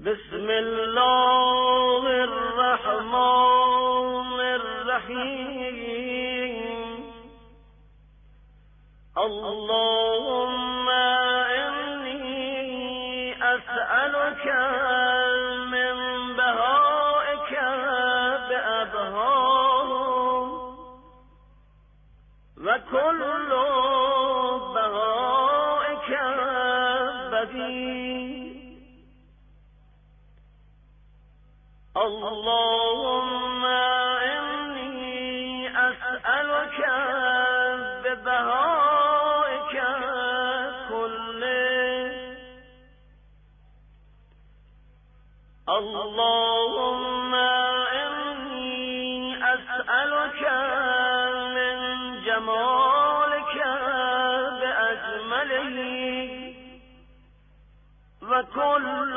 بسم الله الرحمن الرحیم. اللهم انی اسألك من بهائك بأبهاهم و کل بهائك بدی. اللهم إني أسألك ببهائك كله. اللهم إني أسألك من جمالك بأجمله وكل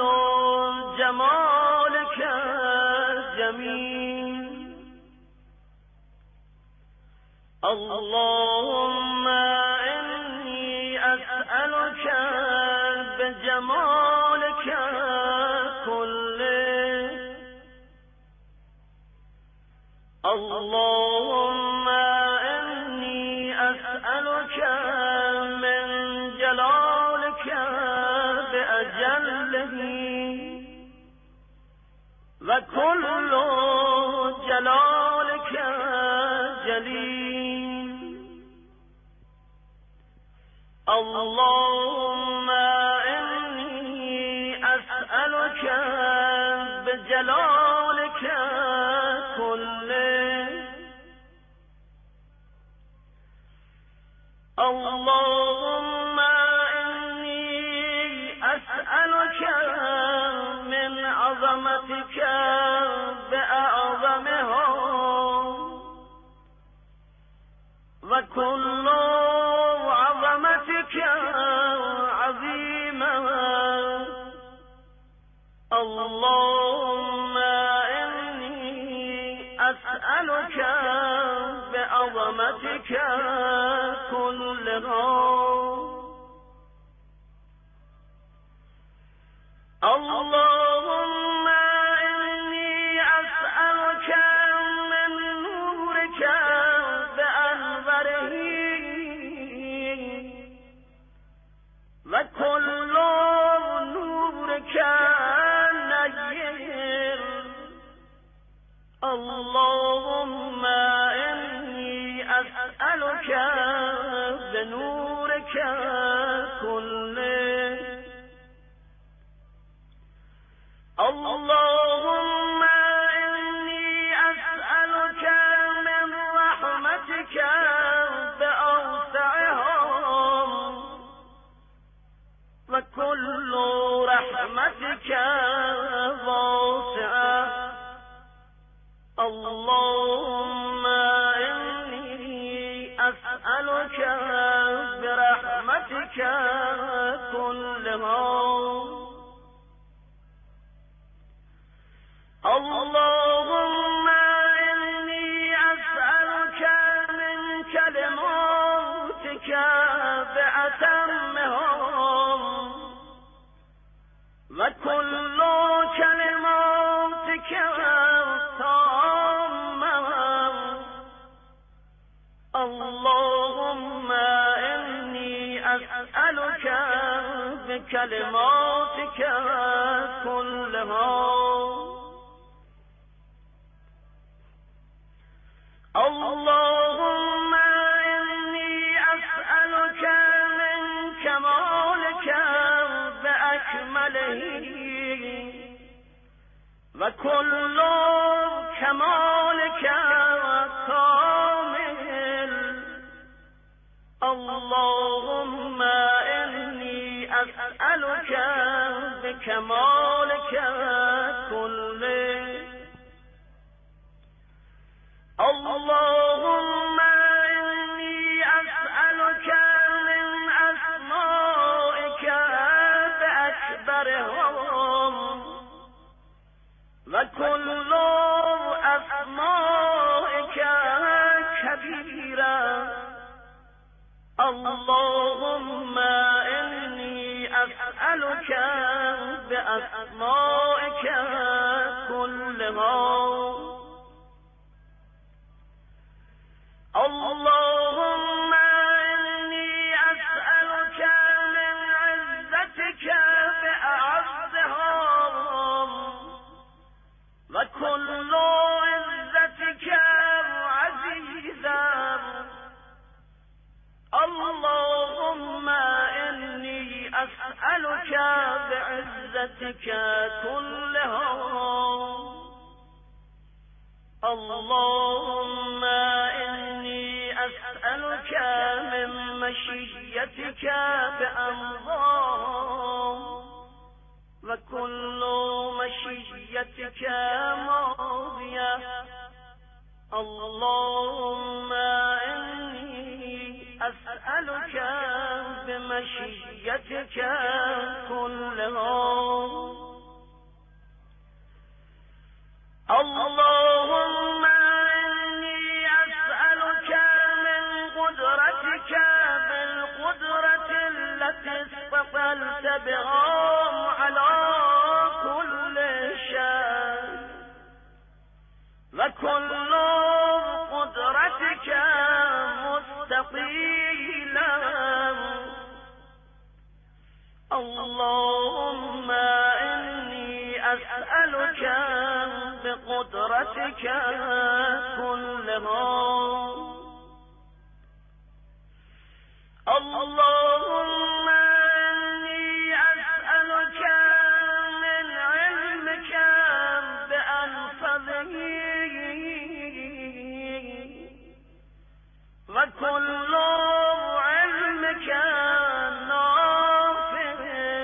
جمالك جميل. اللهم إني أسألك بجمالك كله. اللهم إني أسألك من جلالك بأجله وكل جلالك جليل. اللهم إني أسألك بجلالك كله. اللهم إني أسألك من عظمتك بأعظمها وكل عظمتك عظيمة. اللهم إني أسألك بعظمتك كلها. اللهم إني أسألك من نورك بأنوره وكل نورك نير. اللهم إني أسألك بنورك كله. اللهم إني أسألك من رحمتك بأوسعها وكل رحمتك واسعة. اللهم إني أسألك برحمتك كلها. اللهم إني أسألك من كلماتك بأتمها وكل كلماتك تامة. اللهم إني أسألك بكلماتك كلها. اللهم إني أسألك من كمالك بأكمله وكل كمالك كامل. اللهم إني أسألك بكمالك كله. اللهم إني أسألك من أسمائك بأكبرهم وكل أسمائك كبيرة. اللهم إني أسألك بأسمائك كلها اللهم إني أسألك من عزتك بأعزها وكل عزتك عزيزا اللهم إني أسألك بعزتك كلها اللهم إني أسألك من مشيتك بأمضاه وكل مشيتك ماضية اللهم إني أسألك بمشيتك كلها اللهم إني أسألك من قدرتك بالقدرة التي استطلت بها على كل شيء وكل قدرتك مستقيلا اللهم إني أسألك بقدرتك كلها اللهم إني أسألك من علمك بأنفذه وكل علمك نافذ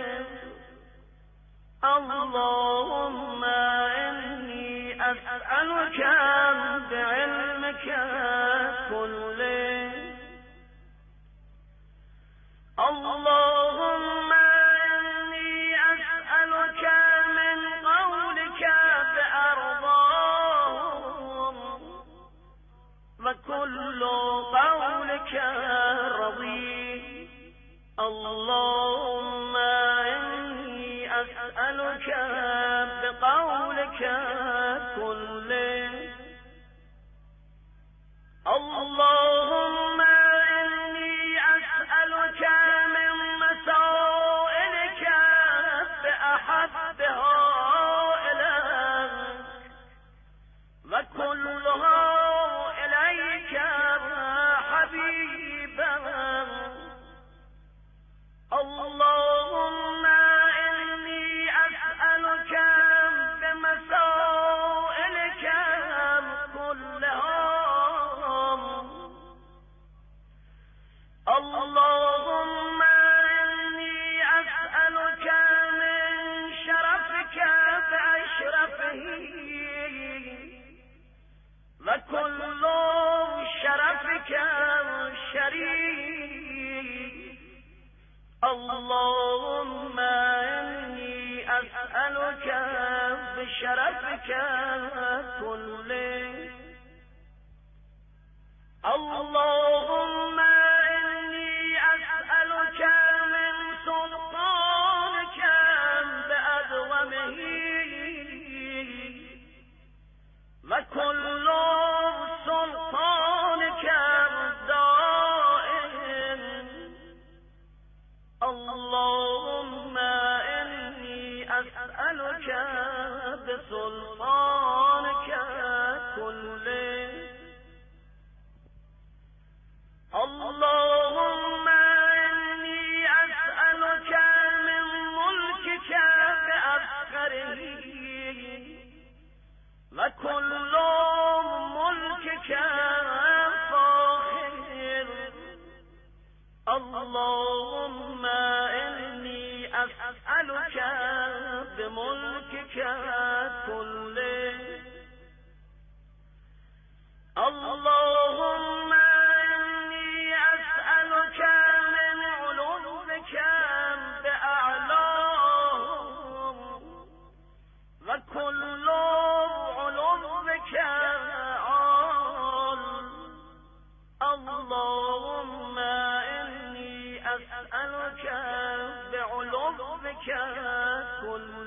اللهم إني أسألك بعلمك كله اللهم إني أسألك من قولك بأرضاه وكل قولك رضي اللهم إني أسألك بقولك كله اللهم إني أسألك من مسائلك بأحبها إليك وكلها إليك حبيبا اللهم إني أسألك بمسائلك كلها اللهم إني أسألك من شرفك بأشرفه وكل شرفك شريف اللهم إني أسألك بشرفك كله اللهم إني أسألك من سلطانك بأدومه وكل سلطانك دائم اللهم إني أسألك بسلطانك كله اللهم إني أسألك من ملكك بأفخره وكل ملكك فاخر اللهم إني أسألك بملكك كله اللهم إني أسألك من علومك بأعلاه وكل علومك عال اللهم إني أسألك بعلومك كل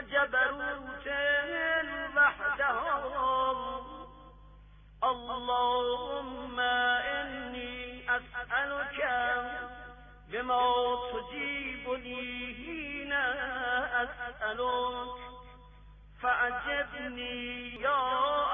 وجبروت وحدهم اللهم إني أسألك بما تجيبني حين أسألك فأجبني يا